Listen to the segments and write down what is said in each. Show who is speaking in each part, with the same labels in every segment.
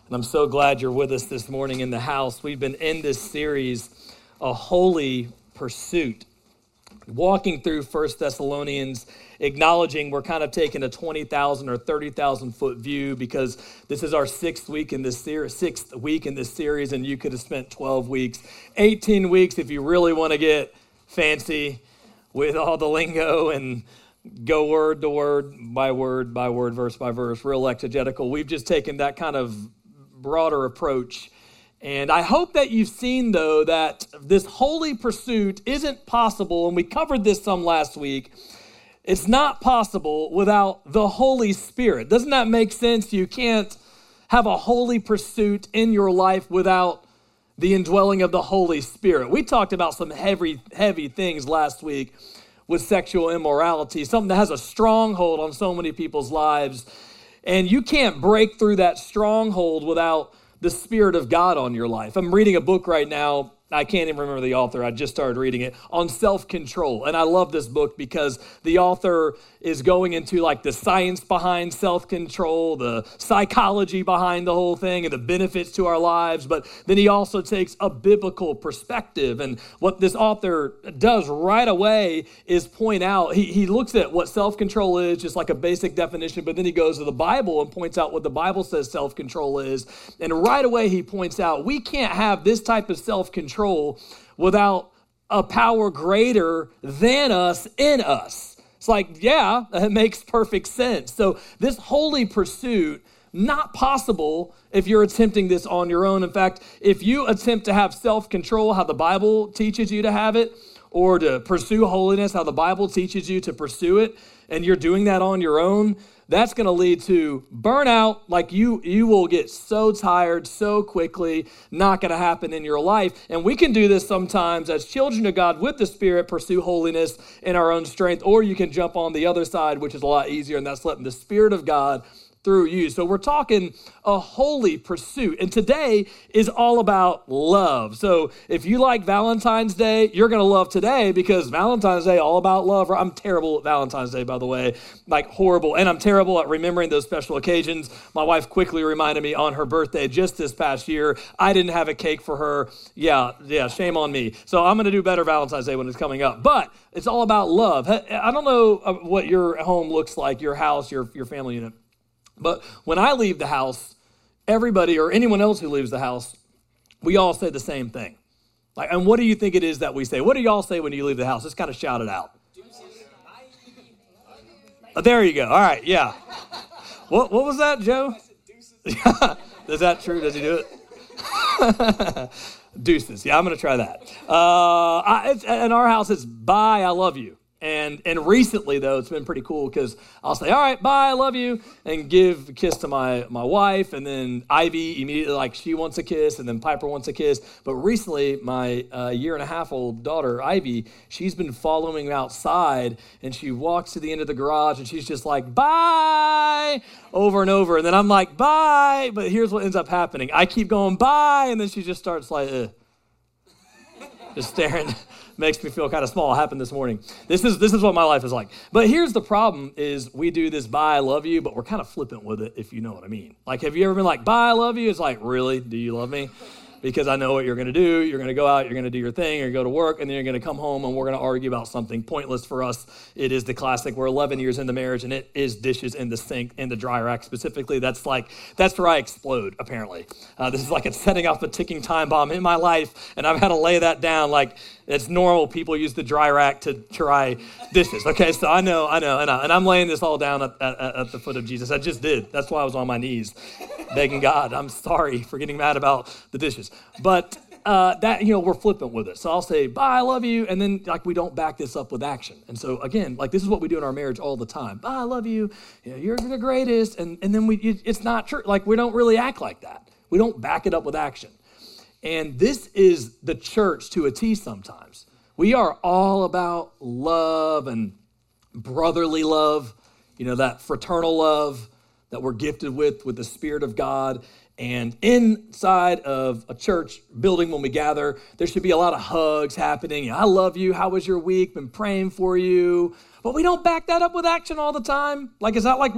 Speaker 1: And I'm so glad you're with us this morning in the house. We've been in this series, A Holy Pursuit, walking through 1 Thessalonians, acknowledging we're kind of taking a 20,000 or 30,000 foot view because this is our sixth week in this series, and you could have spent 12 weeks, 18 weeks if you really want to get fancy with all the lingo and go word to word, by word, verse by verse, real exegetical. We've just taken that kind of broader approach. And I hope that you've seen, though, that this holy pursuit isn't possible, and we covered this some last week. It's not possible without the Holy Spirit. Doesn't that make sense? You can't have a holy pursuit in your life without the indwelling of the Holy Spirit. We talked about some heavy things last week with sexual immorality, something that has a stronghold on so many people's lives. And you can't break through that stronghold without the Spirit of God on your life. I'm reading a book right now. I can't even remember the author. I just started reading it on self-control. And I love this book because the author is going into like the science behind self-control, the psychology behind the whole thing, and the benefits to our lives. But then he also takes a biblical perspective. And what this author does right away is point out, he looks at what self-control is, just like a basic definition, but then he goes to the Bible and points out what the Bible says self-control is. And right away he points out, we can't have this type of self-control without a power greater than us in us. It's like, yeah, that makes perfect sense. So this holy pursuit, not possible if you're attempting this on your own. In fact, if you attempt to have self-control, how the Bible teaches you to have it, or to pursue holiness, how the Bible teaches you to pursue it, and you're doing that on your own, that's going to lead to burnout. Like you will get so tired so quickly, not going to happen in your life. And we can do this sometimes as children of God with the Spirit, pursue holiness in our own strength, or you can jump on the other side, which is a lot easier, and that's letting the Spirit of God through you. So we're talking a holy pursuit. And today is all about love. So if you like Valentine's Day, you're going to love today because Valentine's Day all about love. I'm terrible at Valentine's Day, by the way, like horrible. And I'm terrible at remembering those special occasions. My wife quickly reminded me on her birthday just this past year, I didn't have a cake for her. Yeah, shame on me. So I'm going to do better Valentine's Day when it's coming up. But it's all about love. I don't know what your home looks like, your house, your family unit. But when I leave the house, everybody or anyone else who leaves the house, we all say the same thing. Like, and what do you think it is that we say? What do y'all say when you leave the house? Just kind of shout it out. There you go. All right, yeah. What was that, Joe? Is that true? Does he do it? Deuces. Yeah, I'm going to try that. In our house, it's bye, I love you. And recently, though, it's been pretty cool because I'll say, all right, bye, I love you, and give a kiss to my wife, and then Ivy immediately, like, she wants a kiss, and then Piper wants a kiss. But recently, my year-and-a-half-old daughter, Ivy, she's been following me outside, and she walks to the end of the garage, and she's just like, bye, over and over. And then I'm like, bye, but here's what ends up happening. I keep going, bye, and then she just starts like, just staring. Makes me feel kind of small. It happened this morning. This is what my life is like. But here's the problem is we do this bye, I love you, but we're kind of flippant with it, if you know what I mean. Like, have you ever been like, bye, I love you? It's like, really? Do you love me? Because I know what you're going to do. You're going to go out, you're going to do your thing, you're going to go to work, and then you're going to come home, and we're going to argue about something pointless for us. It is the classic. We're 11 years into marriage, and it is dishes in the sink, in the dry rack specifically. That's where I explode, apparently. This is like it's setting off a ticking time bomb in my life, and I've had to lay that down like it's normal. People use the dry rack to dry dishes. Okay, so I know. And I'm laying this all down at the foot of Jesus. I just did. That's why I was on my knees, begging God, I'm sorry for getting mad about the dishes. But we're flippant with it. So I'll say, bye, I love you. And then like we don't back this up with action. And so again, like this is what we do in our marriage all the time. Bye, I love you. You're the greatest. And then it's not true. Like we don't really act like that. We don't back it up with action. And this is the church to a T sometimes. We are all about love and brotherly love, that fraternal love that we're gifted with the Spirit of God. And inside of a church building when we gather, there should be a lot of hugs happening. I love you. How was your week? Been praying for you. But we don't back that up with action all the time. Like, it's not like we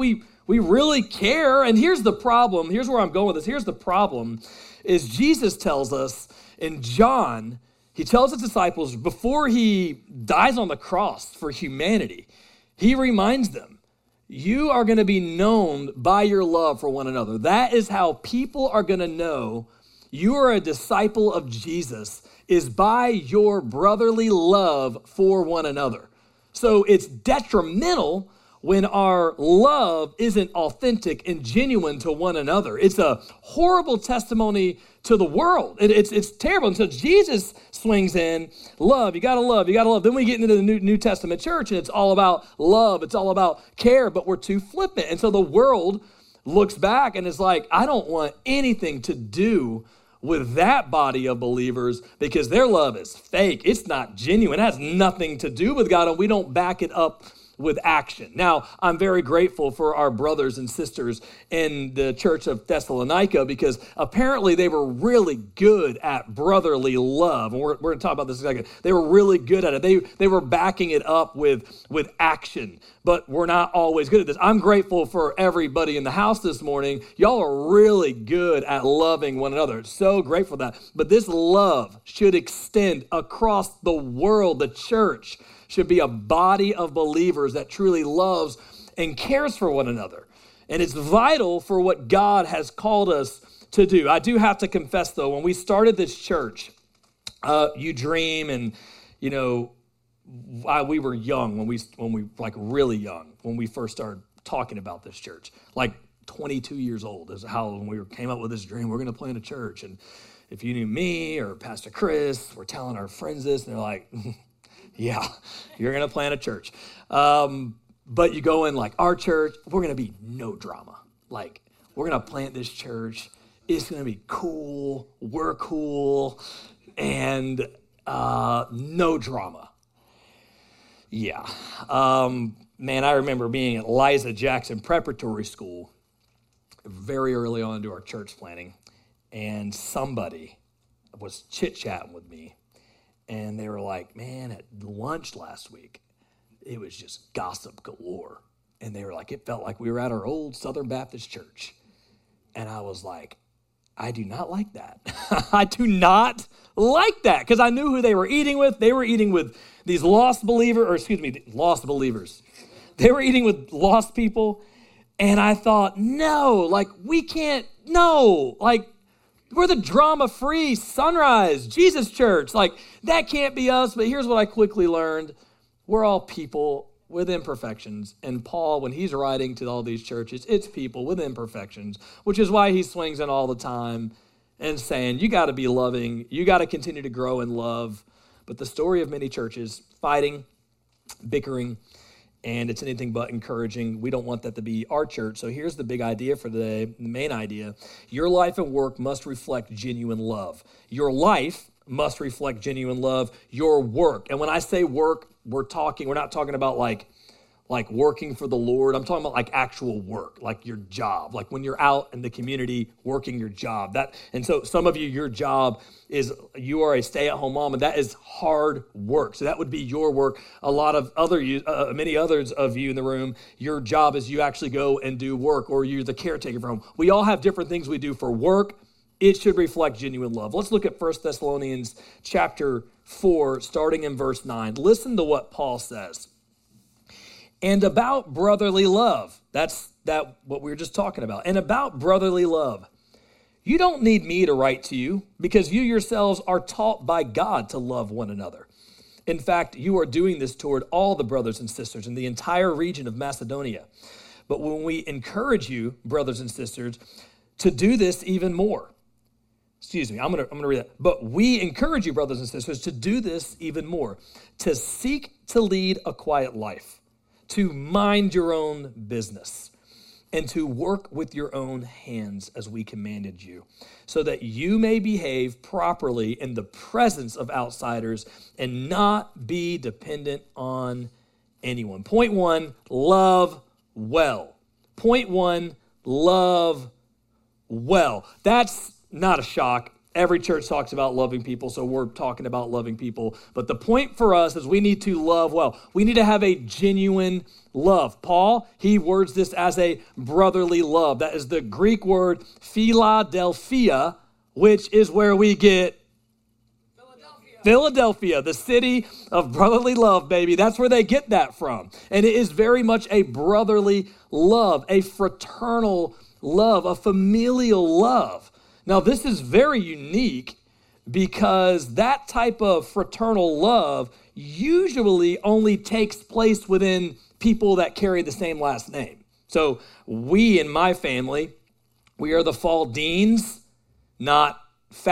Speaker 1: We really care. And here's the problem. Here's where I'm going with this. Here's the problem is Jesus tells us in John, he tells his disciples before he dies on the cross for humanity, he reminds them, you are going to be known by your love for one another. That is how people are going to know you are a disciple of Jesus, is by your brotherly love for one another. So it's detrimental when our love isn't authentic and genuine to one another. It's a horrible testimony to the world. It's terrible. And so Jesus swings in, love, you gotta love, you gotta love. Then we get into the New Testament church and it's all about love, it's all about care, but we're too flippant. And so the world looks back and is like, I don't want anything to do with that body of believers because their love is fake. It's not genuine. It has nothing to do with God, and we don't back it up with action. Now, I'm very grateful for our brothers and sisters in the church of Thessalonica because apparently they were really good at brotherly love. And we're going to talk about this in a second. They were really good at it. They were backing it up with action, but we're not always good at this. I'm grateful for everybody in the house this morning. Y'all are really good at loving one another. So grateful for that. But this love should extend across the world. The church should be a body of believers that truly loves and cares for one another. And it's vital for what God has called us to do. I do have to confess, though, when we started this church, you dream and, you know, we were young when we like really young, when we first started talking about this church, like 22 years old is how when we came up with this dream, we're going to plant a church. And if you knew me or Pastor Chris, we're telling our friends this, and they're like, yeah, you're going to plant a church. But you go in like our church, we're going to be no drama. Like, we're going to plant this church. It's going to be cool. We're cool. And no drama. Yeah. Man, I remember being at Liza Jackson Preparatory School very early on into our church planning. And somebody was chit-chatting with me. And they were like, man, at lunch last week, it was just gossip galore. And they were like, it felt like we were at our old Southern Baptist church. And I was like, I do not like that. I do not like that. Because I knew who they were eating with. They were eating with these lost believers. They were eating with lost people. And I thought, no, like we can't, no, like we're the drama-free Sunrise Jesus Church. Like, that can't be us. But here's what I quickly learned. We're all people with imperfections. And Paul, when he's writing to all these churches, it's people with imperfections, which is why he swings in all the time and saying, you got to be loving. You got to continue to grow in love. But the story of many churches, fighting, bickering, and it's anything but encouraging. We don't want that to be our church. So here's the big idea for today, the main idea. Your life and work must reflect genuine love. Your life must reflect genuine love. Your work. And when I say work, we're not talking about like working for the Lord. I'm talking about like actual work, like your job, like when you're out in the community working your job. And so some of you, your job is you are a stay-at-home mom, and that is hard work. So that would be your work. A lot of many others of you in the room, your job is you actually go and do work, or you're the caretaker for home. We all have different things we do for work. It should reflect genuine love. Let's look at 1 Thessalonians chapter 4, starting in verse 9. Listen to what Paul says. And about brotherly love, that's what we were just talking about. And about brotherly love, you don't need me to write to you because you yourselves are taught by God to love one another. In fact, you are doing this toward all the brothers and sisters in the entire region of Macedonia. But when we encourage you, brothers and sisters, to do this even more. I'm going to read that. But we encourage you, brothers and sisters, to do this even more, to seek to lead a quiet life, to mind your own business, and to work with your own hands as we commanded you, so that you may behave properly in the presence of outsiders and not be dependent on anyone. Point one, love well. Point one, love well. That's not a shock. Every church talks about loving people, so we're talking about loving people. But the point for us is we need to love well. We need to have a genuine love. Paul, he words this as a brotherly love. That is the Greek word Philadelphia, which is where we get Philadelphia, the city of brotherly love, baby. That's where they get that from. And it is very much a brotherly love, a fraternal love, a familial love. Now, this is very unique because that type of fraternal love usually only takes place within people that carry the same last name. So we in my family, we are the Faldines, not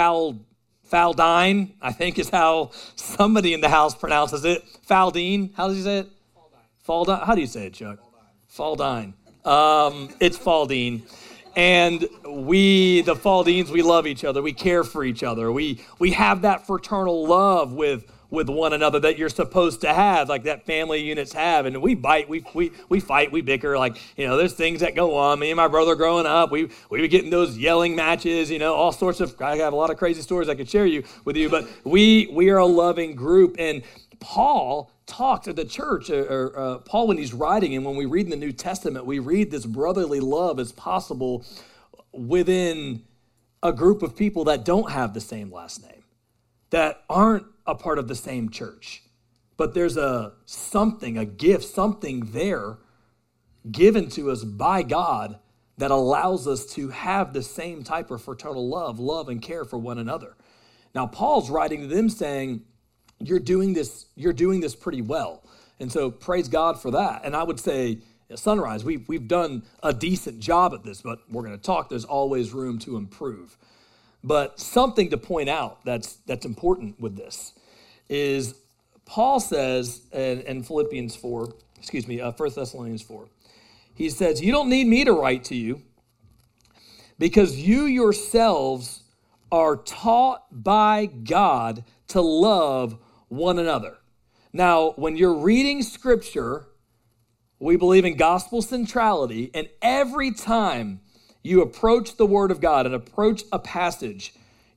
Speaker 1: Faldine, I think is how somebody in the house pronounces it. Faldine, how does he say it? Faldine. How do you say it, Chuck? Faldine. It's Faldine. And we, the Faldines, we love each other. We care for each other. We have that fraternal love with one another that you're supposed to have, like that family units have. And we bite, we fight, we bicker. Like, there's things that go on. Me and my brother growing up, we would get in those yelling matches, all sorts of, I have a lot of crazy stories I could share with you, but we are a loving group. And Paul talked to the church, Paul, when he's writing, and when we read in the New Testament, we read this brotherly love is possible within a group of people that don't have the same last name, that aren't a part of the same church. But there's a gift, something there given to us by God that allows us to have the same type of fraternal love and care for one another. Now, Paul's writing to them saying, you're doing this pretty well. And so praise God for that. And I would say at Sunrise, we've done a decent job at this, but we're going to talk, there's always room to improve. But something to point out that's important with this is Paul says in 1 Thessalonians 4, he says, you don't need me to write to you because you yourselves are taught by God to love one another. Now, when you're reading scripture, we believe in gospel centrality, and every time you approach the word of God and approach a passage,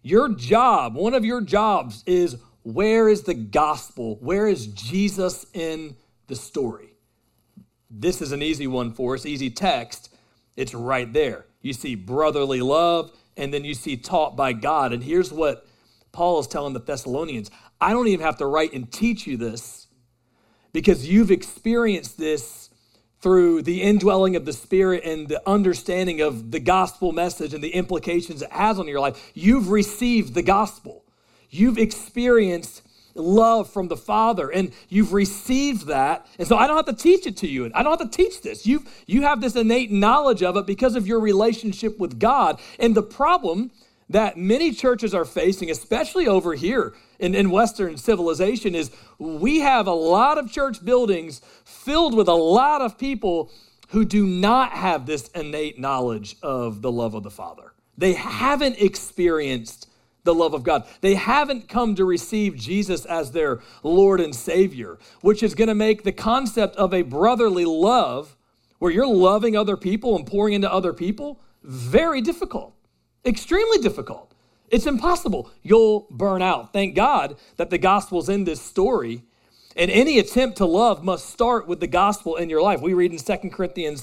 Speaker 1: one of your jobs is, where is the gospel? Where is Jesus in the story? This is an easy one for us, easy text. It's right there. You see brotherly love, and then you see taught by God. And here's what Paul is telling the Thessalonians. I don't even have to write and teach you this because you've experienced this through the indwelling of the Spirit and the understanding of the gospel message and the implications it has on your life. You've received the gospel. You've experienced love from the Father, and you've received that. And so I don't have to teach it to you. I don't have to teach this. You have this innate knowledge of it because of your relationship with God. And the problem that many churches are facing, especially over here in Western civilization, is we have a lot of church buildings filled with a lot of people who do not have this innate knowledge of the love of the Father. They haven't experienced the love of God. They haven't come to receive Jesus as their Lord and Savior, which is going to make the concept of a brotherly love, where you're loving other people and pouring into other people, very difficult. Extremely difficult. It's impossible. You'll burn out. Thank God that the gospel's in this story, and any attempt to love must start with the gospel in your life. We read in 2 Corinthians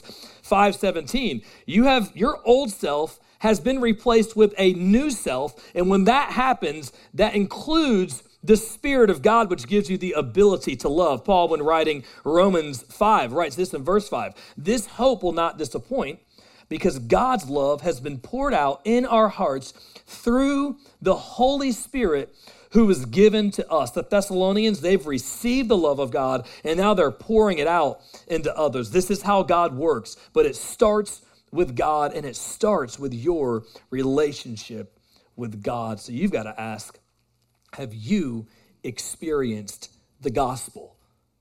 Speaker 1: 5:17, your old self has been replaced with a new self, and when that happens, that includes the Spirit of God, which gives you the ability to love. Paul, when writing Romans 5, writes this in verse 5, this hope will not disappoint, because God's love has been poured out in our hearts through the Holy Spirit who was given to us. The Thessalonians, they've received the love of God, and now they're pouring it out into others. This is how God works, but it starts with God, and it starts with your relationship with God. So you've got to ask, have you experienced the gospel?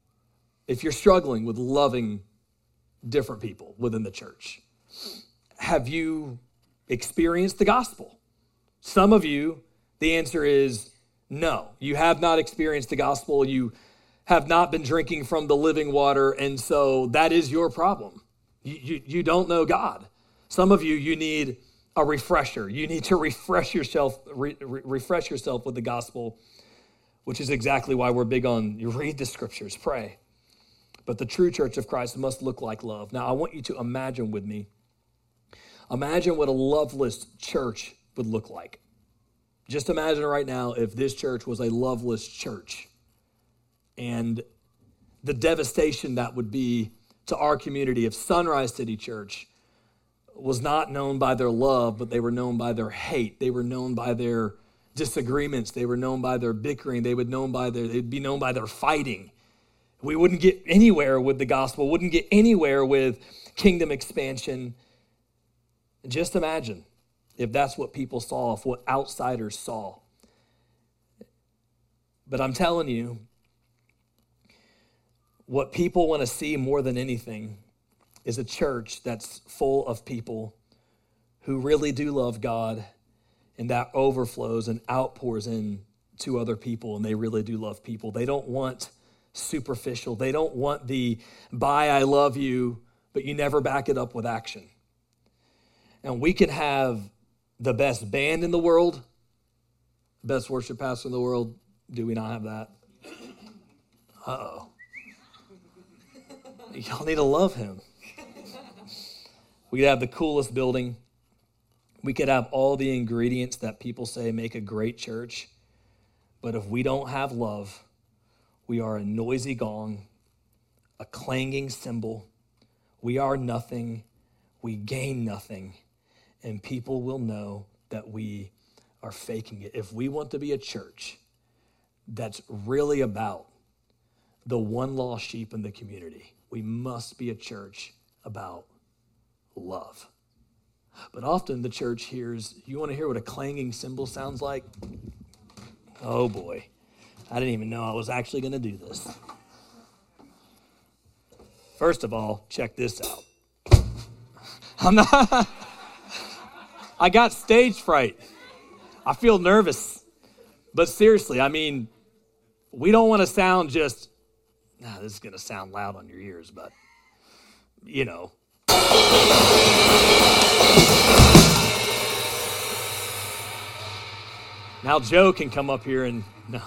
Speaker 1: If you're struggling with loving different people within the church, have you experienced the gospel? Some of you, the answer is no. You have not experienced the gospel. You have not been drinking from the living water, and so that is your problem. You don't know God. Some of you need a refresher. You need to refresh yourself with the gospel, which is exactly why we're big on you read the scriptures, pray. But the true church of Christ must look like love. Now, I want you to imagine with me, imagine what a loveless church would look like. Just imagine right now if this church was a loveless church and the devastation that would be to our community if Sunrise City Church was not known by their love, but they were known by their hate. They were known by their disagreements. They were known by their bickering. They'd be known by their fighting. We wouldn't get anywhere with the gospel, wouldn't get anywhere with kingdom expansion. Just imagine if that's what people saw, if what outsiders saw. But I'm telling you, what people want to see more than anything is a church that's full of people who really do love God, and that overflows and outpours into other people, and they really do love people. They don't want superficial. They don't want the bye, I love you, but you never back it up with action. And we can have the best band in the world, best worship pastor in the world. Do we not have that? Uh-oh. Y'all need to love him. We could have the coolest building. We could have all the ingredients that people say make a great church. But if we don't have love, we are a noisy gong, a clanging cymbal. We are nothing. We gain nothing. And people will know that we are faking it. If we want to be a church that's really about the one lost sheep in the community, we must be a church about love. But often the church hears, you want to hear what a clanging cymbal sounds like? Oh boy, I didn't even know I was actually going to do this. First of all, check this out. I got stage fright. I feel nervous. But seriously, I mean, we don't want to sound just, this is going to sound loud on your ears, but, you know. Now Joe can come up here and, no.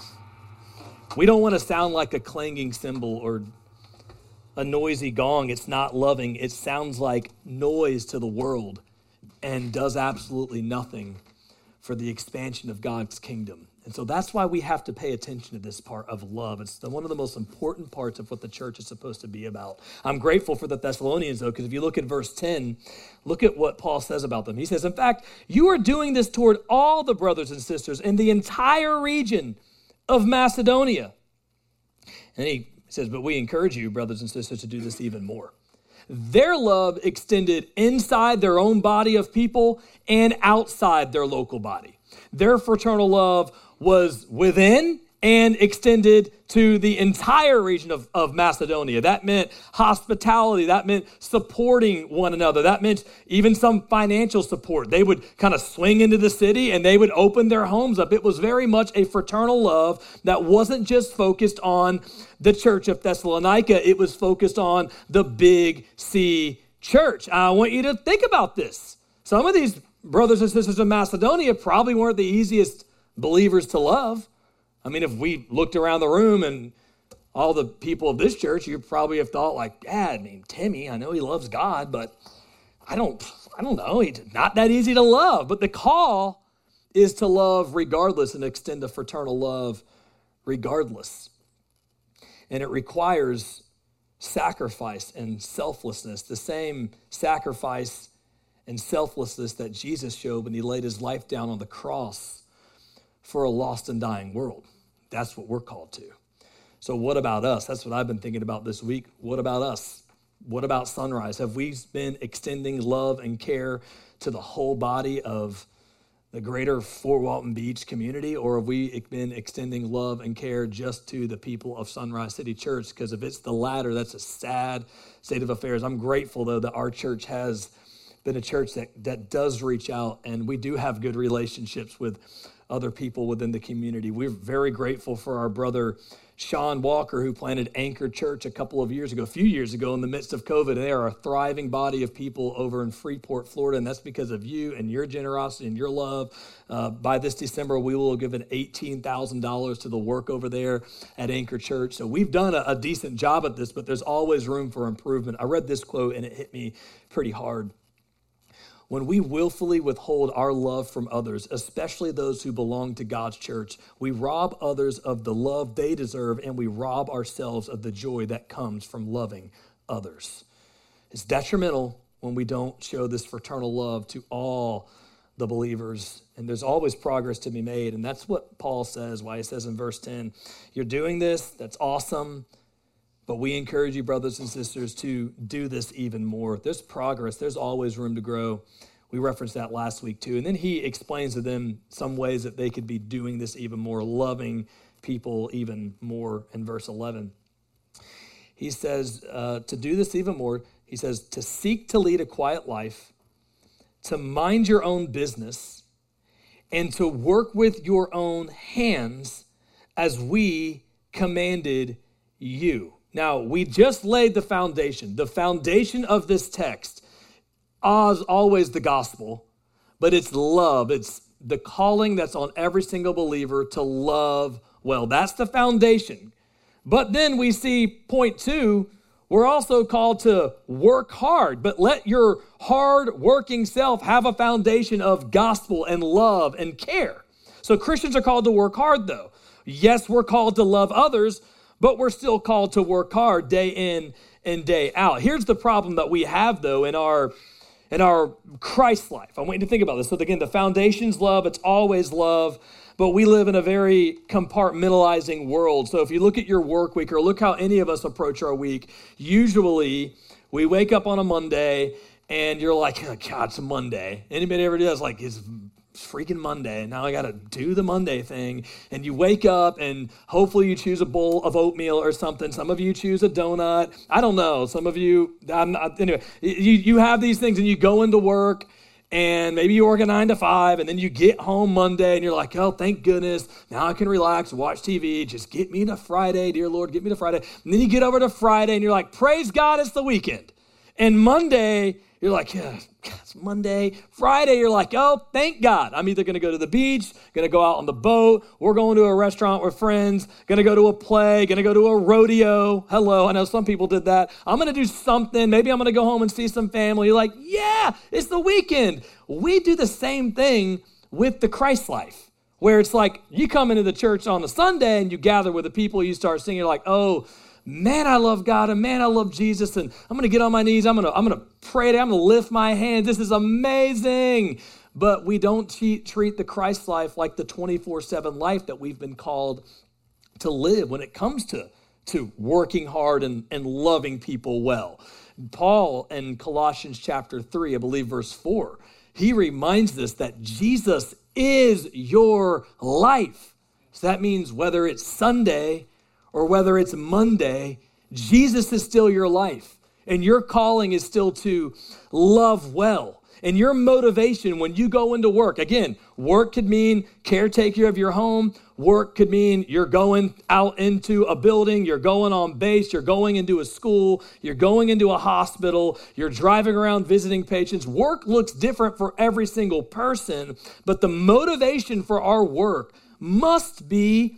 Speaker 1: We don't want to sound like a clanging cymbal or a noisy gong. It's not loving. It sounds like noise to the world and does absolutely nothing for the expansion of God's kingdom. And so that's why we have to pay attention to this part of love. It's one of the most important parts of what the church is supposed to be about. I'm grateful for the Thessalonians, though, because if you look at verse 10, look at what Paul says about them. He says, in fact, you are doing this toward all the brothers and sisters in the entire region of Macedonia. And he says, but we encourage you, brothers and sisters, to do this even more. Their love extended inside their own body of people and outside their local body. Their fraternal love was within and extended to the entire region of Macedonia. That meant hospitality. That meant supporting one another. That meant even some financial support. They would kind of swing into the city and they would open their homes up. It was very much a fraternal love that wasn't just focused on the church of Thessalonica. It was focused on the Big C church. I want you to think about this. Some of these brothers and sisters in Macedonia probably weren't the easiest believers to love. I mean, if we looked around the room and all the people of this church, you probably have thought like, Dad, named Timmy, I know he loves God, but I don't know. He's not that easy to love. But the call is to love regardless and extend a fraternal love regardless. And it requires sacrifice and selflessness, the same sacrifice and selflessness that Jesus showed when he laid his life down on the cross for a lost and dying world. That's what we're called to. So what about us? That's what I've been thinking about this week. What about us? What about Sunrise? Have we been extending love and care to the whole body of the greater Fort Walton Beach community, or have we been extending love and care just to the people of Sunrise City Church? Because if it's the latter, that's a sad state of affairs. I'm grateful, though, that our church has been a church that does reach out, and we do have good relationships with other people within the community. We're very grateful for our brother Sean Walker, who planted Anchor Church a few years ago in the midst of COVID. They are a thriving body of people over in Freeport, Florida, and that's because of you and your generosity and your love. By this December, we will have given $18,000 to the work over there at Anchor Church. So we've done a decent job at this, but there's always room for improvement. I read this quote, and it hit me pretty hard. When we willfully withhold our love from others, especially those who belong to God's church, we rob others of the love they deserve, and we rob ourselves of the joy that comes from loving others. It's detrimental when we don't show this fraternal love to all the believers, and there's always progress to be made, and that's what Paul says, why he says in verse 10, you're doing this, that's awesome, but we encourage you, brothers and sisters, to do this even more. There's progress. There's always room to grow. We referenced that last week too. And then he explains to them some ways that they could be doing this even more, loving people even more in verse 11. He says to do this even more, he says to seek to lead a quiet life, to mind your own business, and to work with your own hands as we commanded you. Now, we just laid the foundation. The foundation of this text is always the gospel, but it's love. It's the calling that's on every single believer to love well. That's the foundation. But then we see point 2, we're also called to work hard, but let your hard-working self have a foundation of gospel and love and care. So Christians are called to work hard, though. Yes, we're called to love others, but we're still called to work hard day in and day out. Here's the problem that we have, though, in our Christ life. I want you to think about this. So again, the foundation's love. It's always love, but we live in a very compartmentalizing world. So if you look at your work week, or look how any of us approach our week, usually we wake up on a Monday and you're like, oh, God, it's a Monday. Anybody ever do that? It's like, it's freaking Monday, and now I got to do the Monday thing. And you wake up, and hopefully you choose a bowl of oatmeal or something. Some of you choose a donut. I don't know. Some of you, anyway, you have these things, and you go into work, and maybe you work a 9 to 5, and then you get home Monday, and you're like, oh, thank goodness. Now I can relax, watch TV. Just get me to Friday, dear Lord, get me to Friday. And then you get over to Friday, and you're like, praise God, it's the weekend. And Monday, you're like, yeah, it's Monday. Friday, you're like, oh, thank God. I'm either going to go to the beach, going to go out on the boat, we're going to a restaurant with friends, going to go to a play, going to go to a rodeo. Hello, I know some people did that. I'm going to do something. Maybe I'm going to go home and see some family. You're like, yeah, it's the weekend. We do the same thing with the Christ life, where it's like you come into the church on a Sunday and you gather with the people, you start singing, you're like, oh, man, I love God, and man, I love Jesus, and I'm going to get on my knees, I'm going to pray, I'm going to lift my hands, this is amazing. But we don't treat the Christ life like the 24/7 life that we've been called to live when it comes to working hard and loving people well. Paul in Colossians chapter 3, I believe verse 4, he reminds us that Jesus is your life. So that means whether it's Sunday or whether it's Monday, Jesus is still your life. And your calling is still to love well. And your motivation when you go into work, again, work could mean caretaker of your home. Work could mean you're going out into a building, you're going on base, you're going into a school, you're going into a hospital, you're driving around visiting patients. Work looks different for every single person, but the motivation for our work must be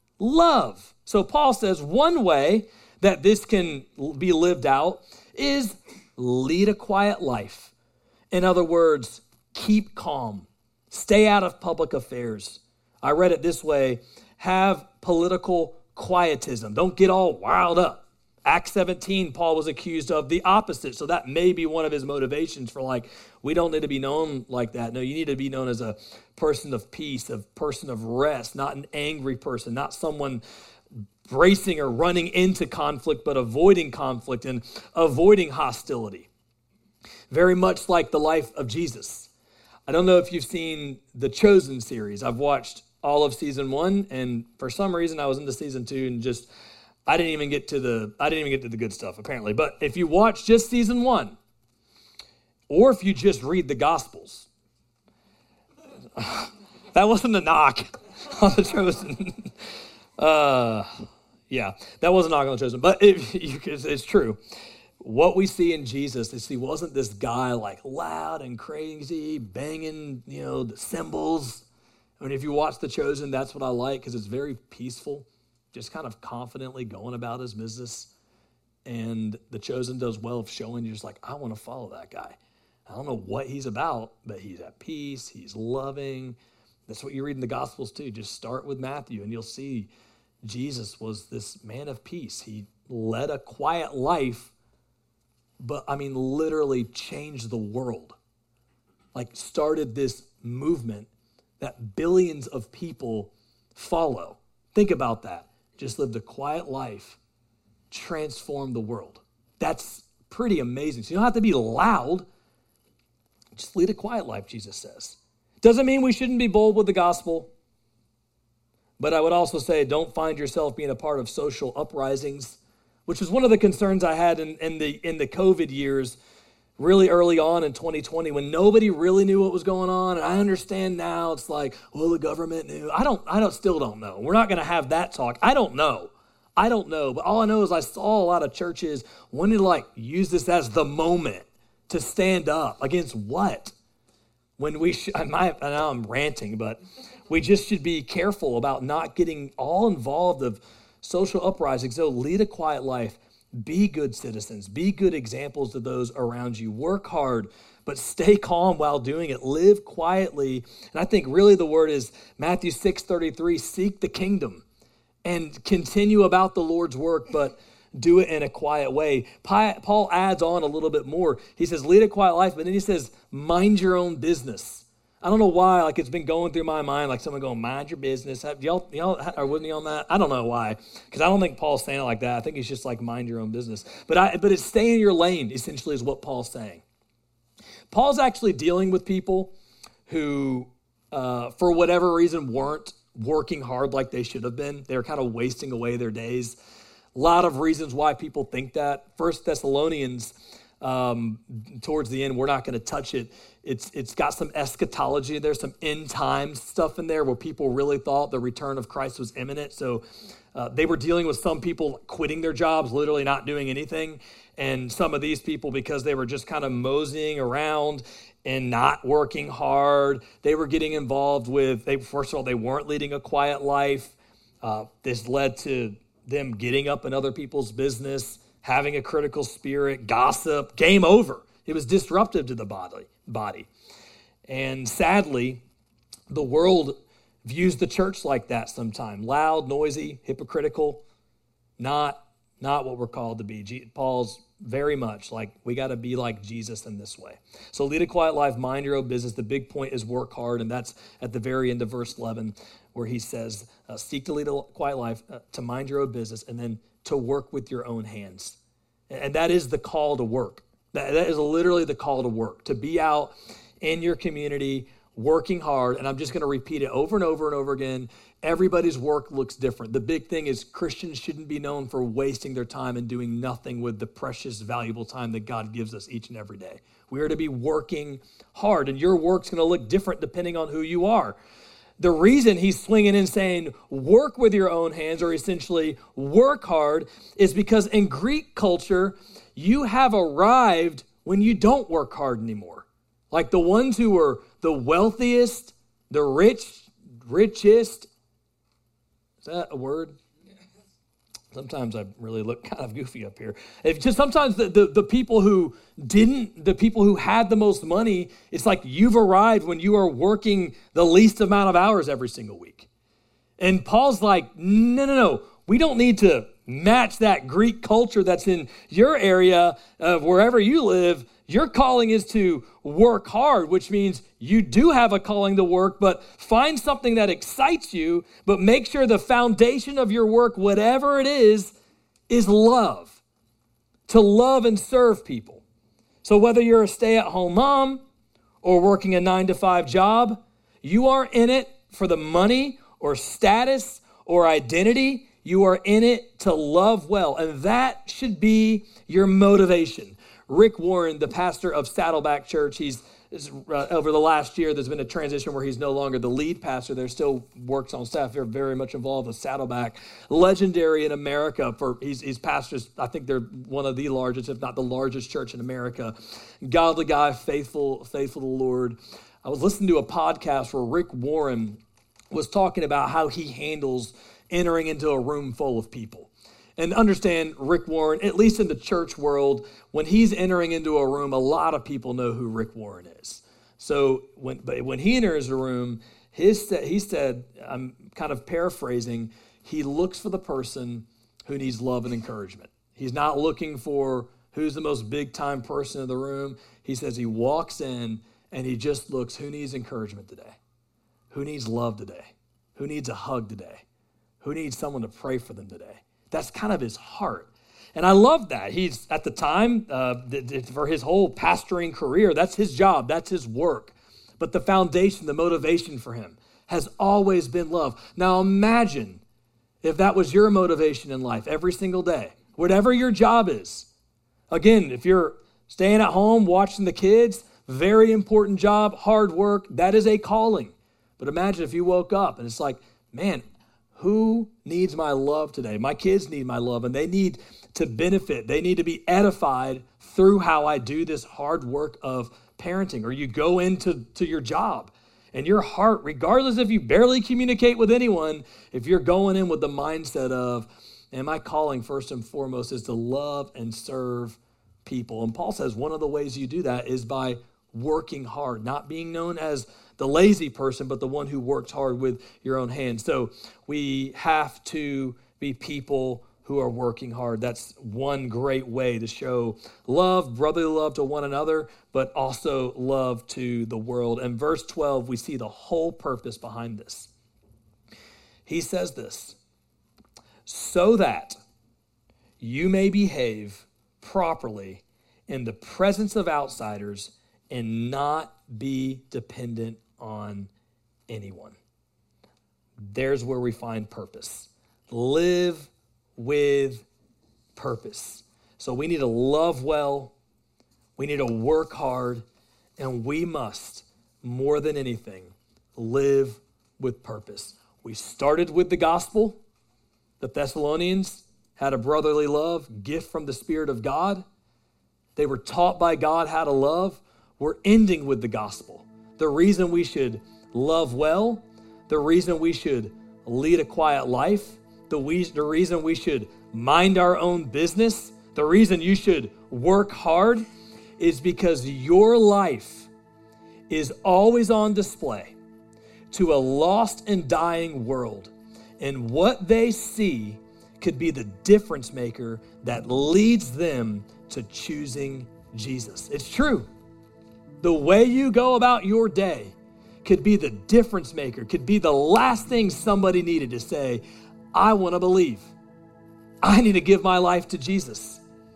Speaker 1: love. So Paul says one way that this can be lived out is lead a quiet life. In other words, keep calm. Stay out of public affairs. I read it this way: have political quietism. Don't get all wild up. Acts 17, Paul was accused of the opposite. So that may be one of his motivations for we don't need to be known like that. No, you need to be known as a person of peace, a person of rest, not an angry person, not someone bracing or running into conflict, but avoiding conflict and avoiding hostility. Very much like the life of Jesus. I don't know if you've seen the Chosen series. I've watched all of season 1, and for some reason I was into season 2 and I didn't even get to the good stuff apparently. But if you watch just season 1, or if you just read the Gospels. That wasn't a knock on The Chosen. Yeah, that wasn't a knock on The Chosen, but it's true. What we see in Jesus is he wasn't this guy like loud and crazy, banging, the cymbals. I mean, if you watch The Chosen, that's what I like because it's very peaceful, just kind of confidently going about his business. And The Chosen does well of showing you just like, I want to follow that guy. I don't know what he's about, but he's at peace. He's loving. That's what you read in the Gospels too. Just start with Matthew and you'll see Jesus was this man of peace. He led a quiet life, but literally changed the world. Like started this movement that billions of people follow. Think about that. Just lived a quiet life, transformed the world. That's pretty amazing. So you don't have to be loud. Just lead a quiet life, Jesus says. Doesn't mean we shouldn't be bold with the gospel. But I would also say don't find yourself being a part of social uprisings, which was one of the concerns I had in the COVID years, really early on in 2020 when nobody really knew what was going on. And I understand now it's like, well, the government knew. I still don't know. We're not going to have that talk. I don't know. But all I know is I saw a lot of churches wanting to use this as the moment to stand up against what? When we now I'm ranting, but we just should be careful about not getting all involved of social uprisings. So lead a quiet life, be good citizens, be good examples to those around you, work hard, but stay calm while doing it, live quietly. And I think really the word is Matthew 6:33, seek the kingdom and continue about the Lord's work, but do it in a quiet way. Paul adds on a little bit more. He says, lead a quiet life, but then he says, mind your own business. I don't know why, it's been going through my mind, someone going, mind your business. Y'all are with me on that? I don't know why, because I don't think Paul's saying it like that. I think he's just mind your own business. But it's stay in your lane, essentially, is what Paul's saying. Paul's actually dealing with people who, for whatever reason, weren't working hard like they should have been. They were kind of wasting away their days. A lot of reasons why people think that. 1 Thessalonians, towards the end, we're not going to touch it. It's got some eschatology. There's some end time stuff in there where people really thought the return of Christ was imminent. So they were dealing with some people quitting their jobs, literally not doing anything. And some of these people, because they were just kind of moseying around and not working hard, they were getting involved with, first of all, they weren't leading a quiet life. This led to them getting up in other people's business, having a critical spirit, gossip, game over. It was disruptive to the body. And sadly, the world views the church like that sometimes. Loud, noisy, hypocritical, not what we're called to be. Paul's very much we got to be like Jesus in this way. So lead a quiet life, mind your own business. The big point is work hard, and that's at the very end of verse 11 where he says, seek to lead a quiet life, to mind your own business, and then to work with your own hands. And that is the call to work. That is literally the call to work, to be out in your community, working hard. And I'm just going to repeat it over and over and over again. Everybody's work looks different. The big thing is Christians shouldn't be known for wasting their time and doing nothing with the precious, valuable time that God gives us each and every day. We are to be working hard, and your work's going to look different depending on who you are. The reason he's swinging in saying work with your own hands, or essentially work hard, is because in Greek culture, you have arrived when you don't work hard anymore. Like the ones who were the wealthiest, the richest. Is that a word? Sometimes I really look kind of goofy up here. Sometimes the people who the people who had the most money, it's like you've arrived when you are working the least amount of hours every single week. And Paul's like, no. We don't need to match that Greek culture that's in your area of wherever you live. Your calling is to work hard, which means you do have a calling to work, but find something that excites you, but make sure the foundation of your work, whatever it is love. To love and serve people. So whether you're a stay-at-home mom or working a 9-to-5 job, you are in it for the money or status or identity. You are in it to love well, and that should be your motivation. Rick Warren, the pastor of Saddleback Church, over the last year, there's been a transition where he's no longer the lead pastor. There still works on staff. They're very much involved with Saddleback. Legendary in America he's pastors. I think they're one of the largest, if not the largest church in America. Godly guy, faithful to the Lord. I was listening to a podcast where Rick Warren was talking about how he handles entering into a room full of people. And understand, Rick Warren, at least in the church world, when he's entering into a room, a lot of people know who Rick Warren is. So when he enters a room, he said, I'm kind of paraphrasing, he looks for the person who needs love and encouragement. He's not looking for who's the most big-time person in the room. He says he walks in and he just looks, who needs encouragement today? Who needs love today? Who needs a hug today? Who needs someone to pray for them today? That's kind of his heart. And I love that. He's, at the time, for his whole pastoring career, that's his job, that's his work. But the foundation, the motivation for him has always been love. Now imagine if that was your motivation in life every single day, whatever your job is. Again, if you're staying at home, watching the kids, very important job, hard work, that is a calling. But imagine if you woke up and it's like, man, who needs my love today? My kids need my love, and they need to benefit. They need to be edified through how I do this hard work of parenting. Or you go into your job, and your heart, regardless if you barely communicate with anyone, if you're going in with the mindset of, and my calling first and foremost is to love and serve people. And Paul says one of the ways you do that is by working hard, not being known as the lazy person, but the one who works hard with your own hands. So we have to be people who are working hard. That's one great way to show love, brotherly love to one another, but also love to the world. And verse 12, we see the whole purpose behind this. He says this, so that you may behave properly in the presence of outsiders and not be dependent on anyone. There's where we find purpose. Live with purpose. So we need to love well, we need to work hard, and we must, more than anything, live with purpose. We started with the gospel. The Thessalonians had a brotherly love, gift from the Spirit of God. They were taught by God how to love. We're ending with the gospel. The reason we should love well, the reason we should lead a quiet life, the reason we should mind our own business, the reason you should work hard is because your life is always on display to a lost and dying world. And what they see could be the difference maker that leads them to choosing Jesus. It's true. The way you go about your day could be the difference maker, could be the last thing somebody needed to say, I want to believe. I need to give my life to Jesus.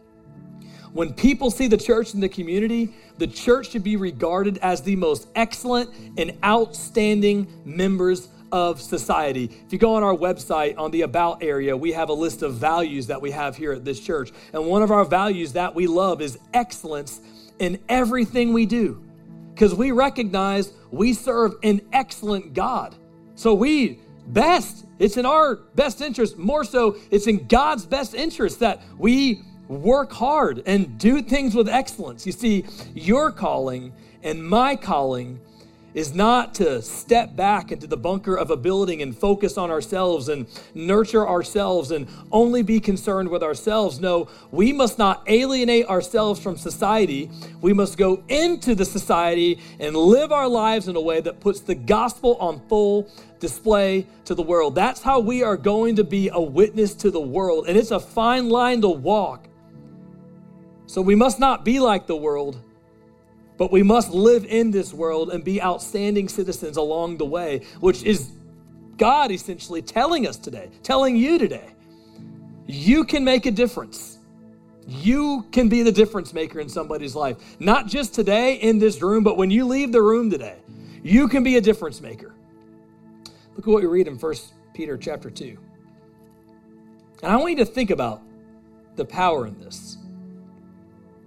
Speaker 1: When people see the church in the community, the church should be regarded as the most excellent and outstanding members of society. If you go on our website, on the About area, we have a list of values that we have here at this church. And one of our values that we love is excellence in everything we do, because we recognize we serve an excellent God. So it's in our best interest, more so it's in God's best interest that we work hard and do things with excellence. You see, your calling and my calling is not to step back into the bunker of a building and focus on ourselves and nurture ourselves and only be concerned with ourselves. No, we must not alienate ourselves from society. We must go into the society and live our lives in a way that puts the gospel on full display to the world. That's how we are going to be a witness to the world. And it's a fine line to walk. So we must not be like the world, but we must live in this world and be outstanding citizens along the way, which is God essentially telling us today, telling you today, you can make a difference. You can be the difference maker in somebody's life. Not just today in this room, but when you leave the room today, you can be a difference maker. Look at what we read in 1 Peter chapter 2. And I want you to think about the power in this.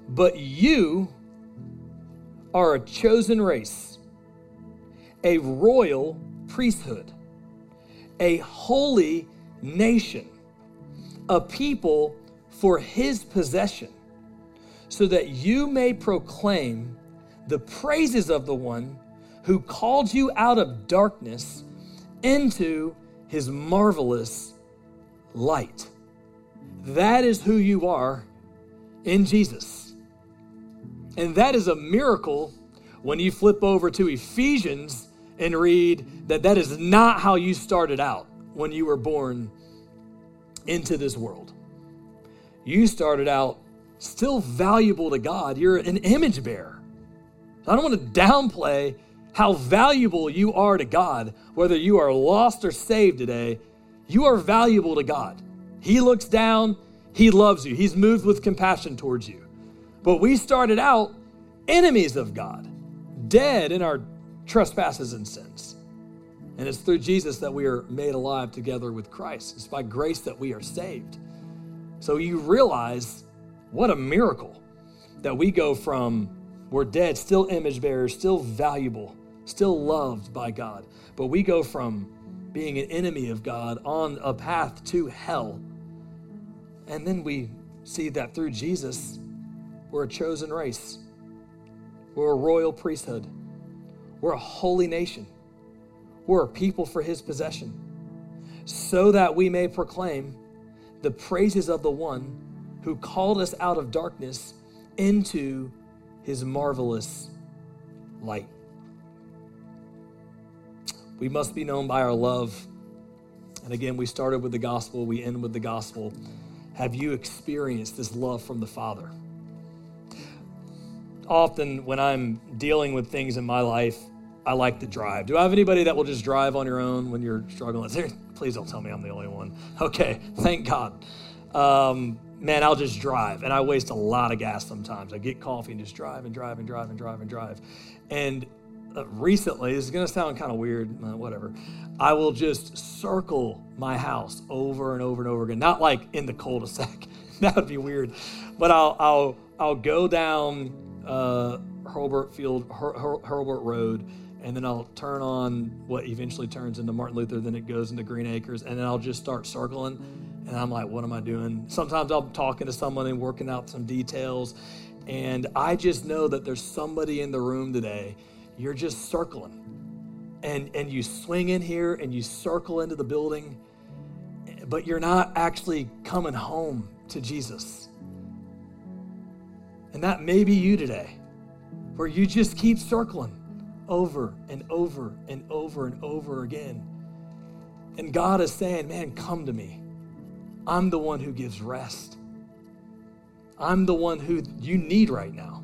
Speaker 1: But you are a chosen race, a royal priesthood, a holy nation, a people for his possession, so that you may proclaim the praises of the one who called you out of darkness into his marvelous light. That is who you are in Jesus. And that is a miracle when you flip over to Ephesians and read that that is not how you started out when you were born into this world. You started out still valuable to God. You're an image bearer. I don't want to downplay how valuable you are to God, whether you are lost or saved today. You are valuable to God. He looks down, he loves you. He's moved with compassion towards you. But we started out enemies of God, dead in our trespasses and sins. And it's through Jesus that we are made alive together with Christ. It's by grace that we are saved. So you realize what a miracle that we go from we're dead, still image bearers, still valuable, still loved by God. But we go from being an enemy of God on a path to hell. And then we see that through Jesus, we're a chosen race. We're a royal priesthood. We're a holy nation. We're a people for his possession, so that we may proclaim the praises of the one who called us out of darkness into his marvelous light. We must be known by our love. And again, we started with the gospel, we end with the gospel. Have you experienced this love from the Father? Often when I'm dealing with things in my life, I like to drive. Do I have anybody that will just drive on your own when you're struggling? Please don't tell me I'm the only one. Okay, thank God. Man, I'll just drive, and I waste a lot of gas sometimes. I get coffee and just drive and drive and drive and drive and drive. And recently, this is going to sound kind of weird, whatever. I will just circle my house over and over and over again. Not like in the cul-de-sac. That would be weird. But I'll go down Hurlburt Road, and then I'll turn on what eventually turns into Martin Luther, then it goes into Green Acres, and then I'll just start circling, and I'm like, what am I doing? Sometimes I'm talking to someone and working out some details, and I just know that there's somebody in the room today. You're just circling, and you swing in here, and you circle into the building, but you're not actually coming home to Jesus. And that may be you today, where you just keep circling over and over and over and over again. And God is saying, man, come to me. I'm the one who gives rest. I'm the one who you need right now.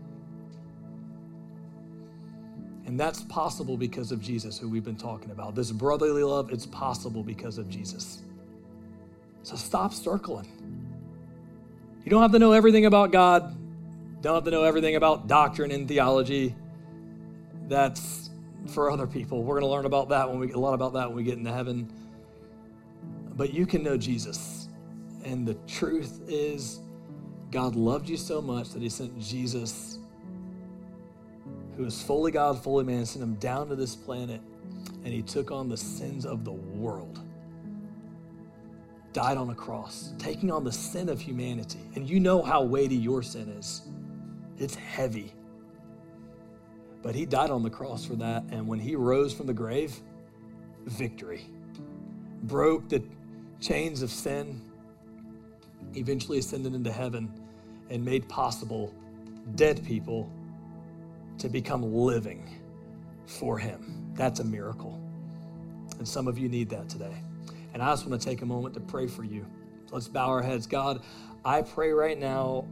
Speaker 1: And that's possible because of Jesus, who we've been talking about. This brotherly love, it's possible because of Jesus. So stop circling. You don't have to know everything about God. Don't have to know everything about doctrine and theology. That's for other people. We're going to learn about that a lot about that when we get into heaven. But you can know Jesus. And the truth is, God loved you so much that he sent Jesus, who is fully God, fully man, sent him down to this planet, and he took on the sins of the world. Died on a cross, taking on the sin of humanity. And you know how weighty your sin is. It's heavy. But he died on the cross for that. And when he rose from the grave, victory. Broke the chains of sin, eventually ascended into heaven, and made possible dead people to become living for him. That's a miracle. And some of you need that today. And I just want to take a moment to pray for you. So let's bow our heads. God, I pray right now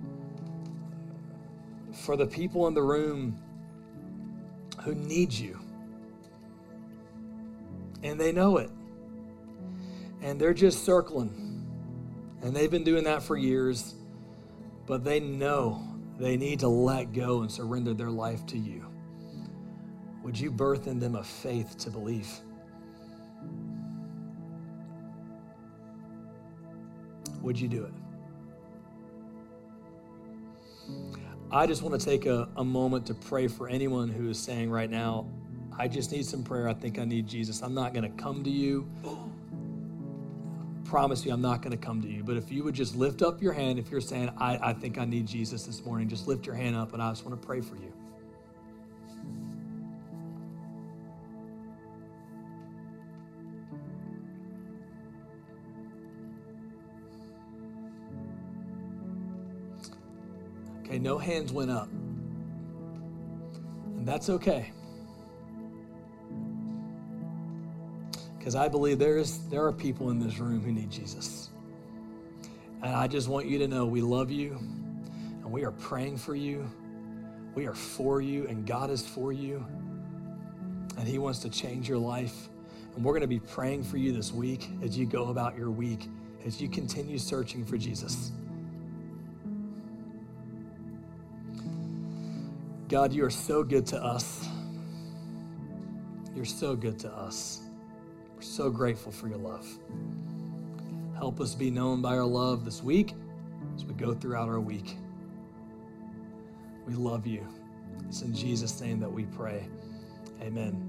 Speaker 1: for the people in the room who need you. And they know it. And they're just circling. And they've been doing that for years. But they know they need to let go and surrender their life to you. Would you birth in them a faith to believe? Would you do it? I just want to take a moment to pray for anyone who is saying right now, I just need some prayer. I think I need Jesus. I'm not going to come to you. Promise you, I'm not going to come to you. But if you would just lift up your hand, if you're saying, I think I need Jesus this morning, just lift your hand up and I just want to pray for you. Okay, no hands went up. And that's okay. Because I believe there are people in this room who need Jesus. And I just want you to know we love you and we are praying for you. We are for you and God is for you. And he wants to change your life. And we're going to be praying for you this week as you go about your week, as you continue searching for Jesus. God, you are so good to us. You're so good to us. We're so grateful for your love. Help us be known by our love this week as we go throughout our week. We love you. It's in Jesus' name that we pray. Amen.